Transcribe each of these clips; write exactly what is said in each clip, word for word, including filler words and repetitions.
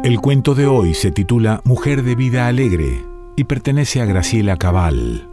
El cuento de hoy se titula Mujer de vida alegre y pertenece a Graciela Cabal.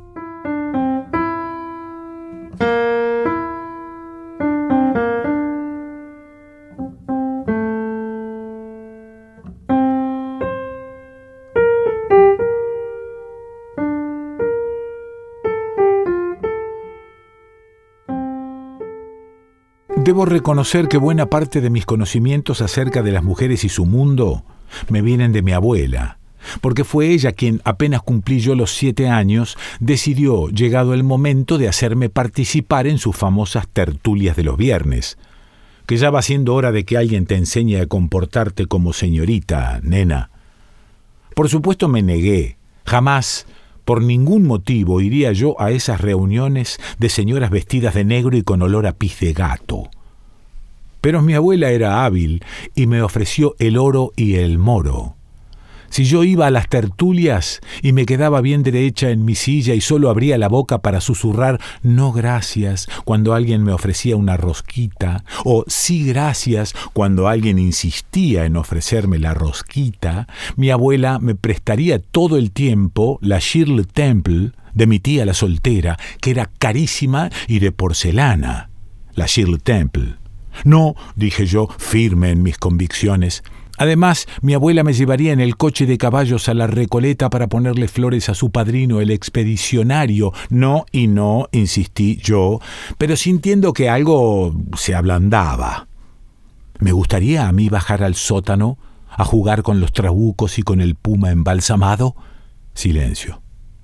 Debo reconocer que buena parte de mis conocimientos acerca de las mujeres y su mundo me vienen de mi abuela, porque fue ella quien, apenas cumplí yo los siete años, decidió, llegado el momento, de hacerme participar en sus famosas tertulias de los viernes. Que ya va siendo hora de que alguien te enseñe a comportarte como señorita, nena. Por supuesto me negué. Jamás, por ningún motivo, iría yo a esas reuniones de señoras vestidas de negro y con olor a pis de gato. Pero mi abuela era hábil y me ofreció el oro y el moro. Si yo iba a las tertulias y me quedaba bien derecha en mi silla y solo abría la boca para susurrar «no gracias» cuando alguien me ofrecía una rosquita, o «sí gracias» cuando alguien insistía en ofrecerme la rosquita, mi abuela me prestaría todo el tiempo la Shirley Temple de mi tía la soltera, que era carísima y de porcelana. La Shirley Temple. No, dije yo, firme en mis convicciones. Además, mi abuela me llevaría en el coche de caballos a la Recoleta para ponerle flores a su padrino, el expedicionario. No y no, insistí yo, pero sintiendo que algo se ablandaba. ¿Me gustaría a mí bajar al sótano a jugar con los trabucos y con el puma embalsamado? Silencio.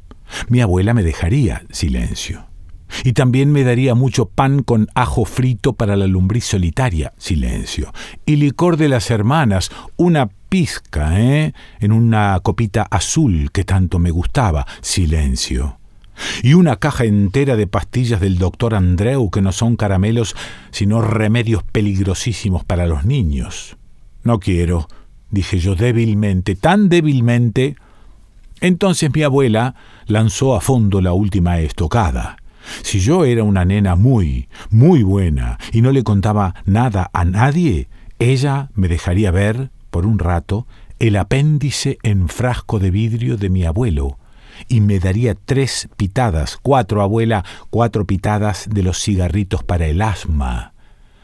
Mi abuela me dejaría silencio. Y también me daría mucho pan con ajo frito para la lombriz solitaria. Silencio. Y licor de las hermanas, una pizca, ¿eh? En una copita azul que tanto me gustaba. Silencio. Y una caja entera de pastillas del doctor Andreu, que no son caramelos, sino remedios peligrosísimos para los niños. No quiero, dije yo débilmente, tan débilmente. Entonces mi abuela lanzó a fondo la última estocada. Si yo era una nena muy, muy buena y no le contaba nada a nadie, ella me dejaría ver, por un rato, el apéndice en frasco de vidrio de mi abuelo y me daría tres pitadas, cuatro, abuela, cuatro pitadas de los cigarritos para el asma.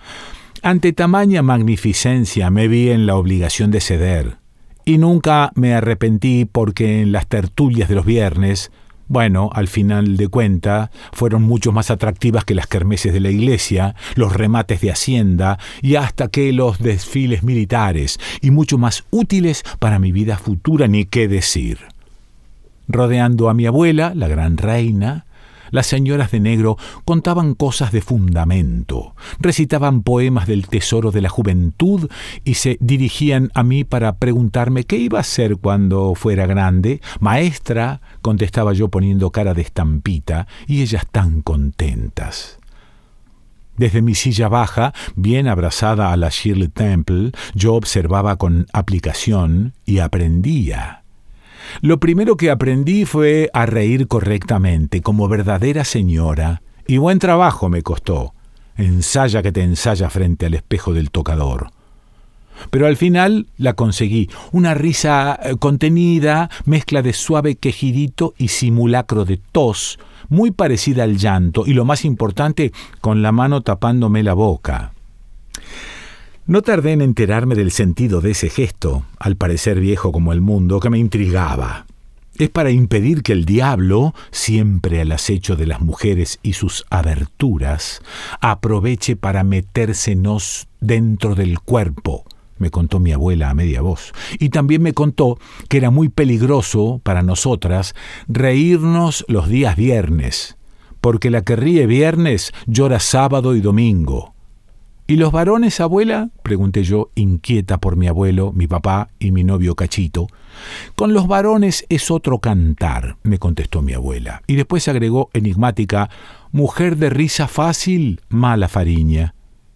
Ante tamaña magnificencia me vi en la obligación de ceder y nunca me arrepentí porque en las tertulias de los viernes, bueno, al final de cuenta, fueron mucho más atractivas que las kermeses de la iglesia, los remates de hacienda y hasta que los desfiles militares, y mucho más útiles para mi vida futura, ni qué decir. Rodeando a mi abuela, la gran reina, las señoras de negro contaban cosas de fundamento, recitaban poemas del tesoro de la juventud y se dirigían a mí para preguntarme qué iba a hacer cuando fuera grande. Maestra, contestaba yo poniendo cara de estampita, y ellas tan contentas. Desde mi silla baja, bien abrazada a la Shirley Temple, yo observaba con aplicación y aprendía. Lo primero que aprendí fue a reír correctamente, como verdadera señora, y buen trabajo me costó. Ensaya que te ensaya frente al espejo del tocador. Pero al final la conseguí, una risa contenida, mezcla de suave quejidito y simulacro de tos, muy parecida al llanto, y lo más importante, con la mano tapándome la boca. No tardé en enterarme del sentido de ese gesto, al parecer viejo como el mundo, que me intrigaba. Es para impedir que el diablo, siempre al acecho de las mujeres y sus aberturas, aproveche para metérsenos dentro del cuerpo, me contó mi abuela a media voz. Y también me contó que era muy peligroso para nosotras reírnos los días viernes, porque la que ríe viernes llora sábado y domingo. ¿Y los varones, abuela?, pregunté yo, inquieta por mi abuelo, mi papá y mi novio Cachito. Con los varones es otro cantar, me contestó mi abuela. Y después agregó enigmática, mujer de risa fácil, mala fariña.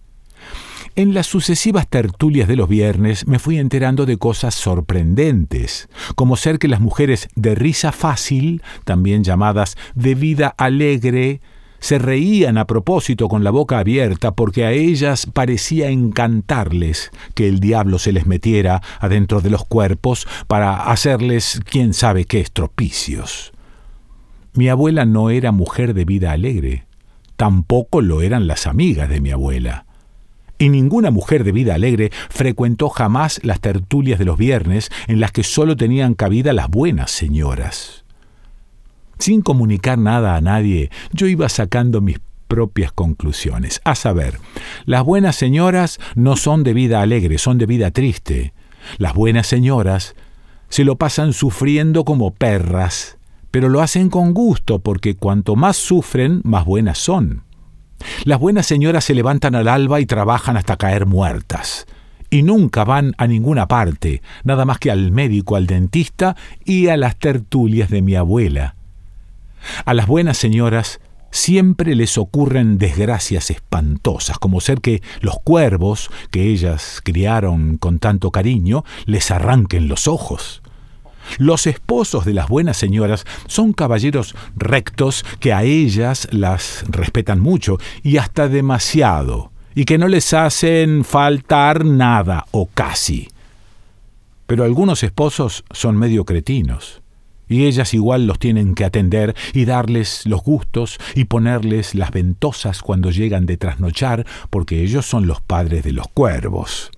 En las sucesivas tertulias de los viernes me fui enterando de cosas sorprendentes, como ser que las mujeres de risa fácil, también llamadas de vida alegre, se reían a propósito con la boca abierta porque a ellas parecía encantarles que el diablo se les metiera adentro de los cuerpos para hacerles quién sabe qué estropicios. Mi abuela no era mujer de vida alegre, tampoco lo eran las amigas de mi abuela. Y ninguna mujer de vida alegre frecuentó jamás las tertulias de los viernes en las que solo tenían cabida las buenas señoras. Sin comunicar nada a nadie, yo iba sacando mis propias conclusiones. A saber, las buenas señoras no son de vida alegre, son de vida triste. Las buenas señoras se lo pasan sufriendo como perras, pero lo hacen con gusto porque cuanto más sufren, más buenas son. Las buenas señoras se levantan al alba y trabajan hasta caer muertas. Y nunca van a ninguna parte, nada más que al médico, al dentista y a las tertulias de mi abuela. A las buenas señoras siempre les ocurren desgracias espantosas, como ser que los cuervos, que ellas criaron con tanto cariño, les arranquen los ojos. Los esposos de las buenas señoras son caballeros rectos que a ellas las respetan mucho y hasta demasiado, y que no les hacen faltar nada o casi. Pero algunos esposos son medio cretinos, y ellas igual los tienen que atender y darles los gustos y ponerles las ventosas cuando llegan de trasnochar, porque ellos son los padres de los cuervos.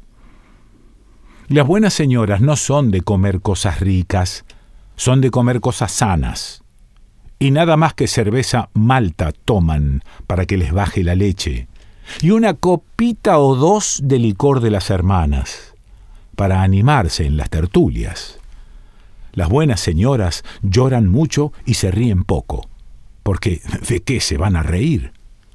Las buenas señoras no son de comer cosas ricas, son de comer cosas sanas. Y nada más que cerveza malta toman para que les baje la leche. Y una copita o dos de licor de las hermanas, para animarse en las tertulias. Las buenas señoras lloran mucho y se ríen poco, porque ¿de qué se van a reír?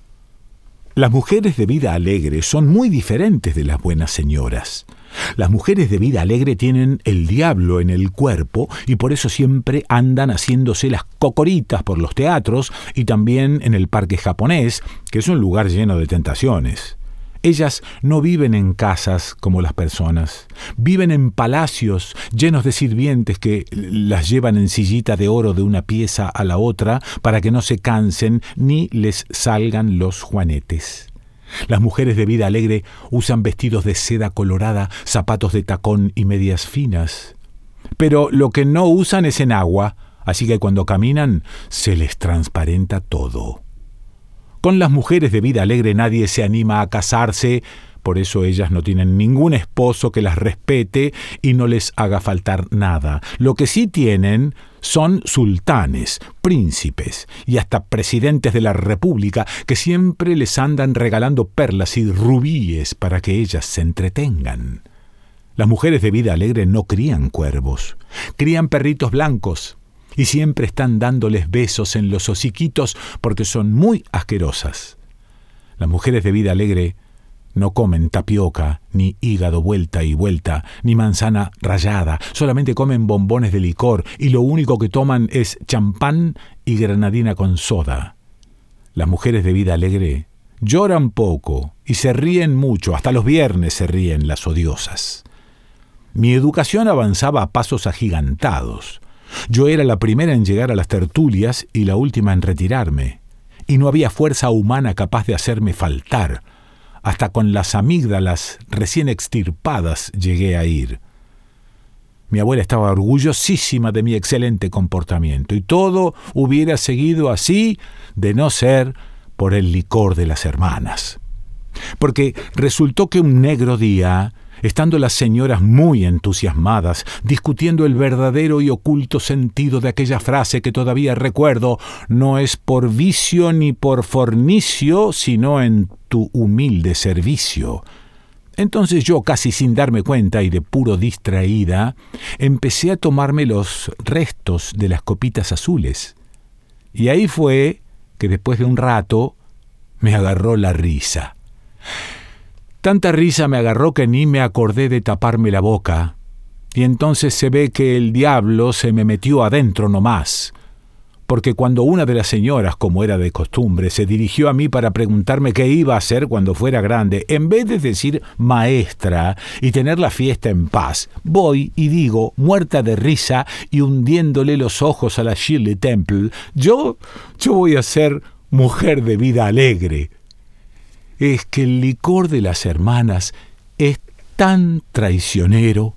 Las mujeres de vida alegre son muy diferentes de las buenas señoras. Las mujeres de vida alegre tienen el diablo en el cuerpo y por eso siempre andan haciéndose las cocoritas por los teatros y también en el parque japonés, que es un lugar lleno de tentaciones. Ellas no viven en casas como las personas, viven en palacios llenos de sirvientes que las llevan en sillita de oro de una pieza a la otra para que no se cansen ni les salgan los juanetes. Las mujeres de vida alegre usan vestidos de seda colorada, zapatos de tacón y medias finas. Pero lo que no usan es enagua, así que cuando caminan se les transparenta todo. Con las mujeres de vida alegre nadie se anima a casarse, por eso ellas no tienen ningún esposo que las respete y no les haga faltar nada. Lo que sí tienen son sultanes, príncipes y hasta presidentes de la república que siempre les andan regalando perlas y rubíes para que ellas se entretengan. Las mujeres de vida alegre no crían cuervos, crían perritos blancos y siempre están dándoles besos en los hociquitos porque son muy asquerosas. Las mujeres de vida alegre no comen tapioca, ni hígado vuelta y vuelta, ni manzana rallada, solamente comen bombones de licor y lo único que toman es champán y granadina con soda. Las mujeres de vida alegre lloran poco y se ríen mucho, hasta los viernes se ríen las odiosas. Mi educación avanzaba a pasos agigantados. Yo era la primera en llegar a las tertulias y la última en retirarme, y no había fuerza humana capaz de hacerme faltar. Hasta con las amígdalas recién extirpadas llegué a ir. Mi abuela estaba orgullosísima de mi excelente comportamiento, y todo hubiera seguido así de no ser por el licor de las hermanas. Porque resultó que un negro día, estando las señoras muy entusiasmadas, discutiendo el verdadero y oculto sentido de aquella frase que todavía recuerdo, no es por vicio ni por fornicio, sino en tu humilde servicio. Entonces yo, casi sin darme cuenta y de puro distraída, empecé a tomarme los restos de las copitas azules. Y ahí fue que después de un rato me agarró la risa. Tanta risa me agarró que ni me acordé de taparme la boca, y entonces se ve que el diablo se me metió adentro nomás, porque cuando una de las señoras, como era de costumbre, se dirigió a mí para preguntarme qué iba a hacer cuando fuera grande, en vez de decir maestra y tener la fiesta en paz, voy y digo, muerta de risa y hundiéndole los ojos a la Shirley Temple, yo, yo voy a ser mujer de vida alegre. Es que el licor de las hermanas es tan traicionero.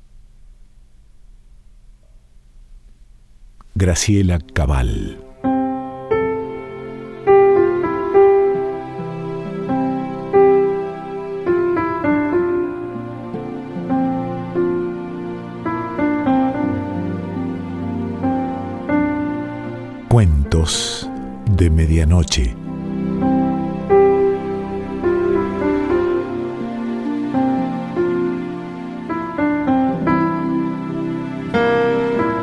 Graciela Cabal. Cuentos de medianoche.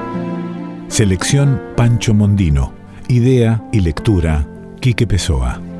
Selección Pancho Mondino. Idea y lectura Quique Pessoa.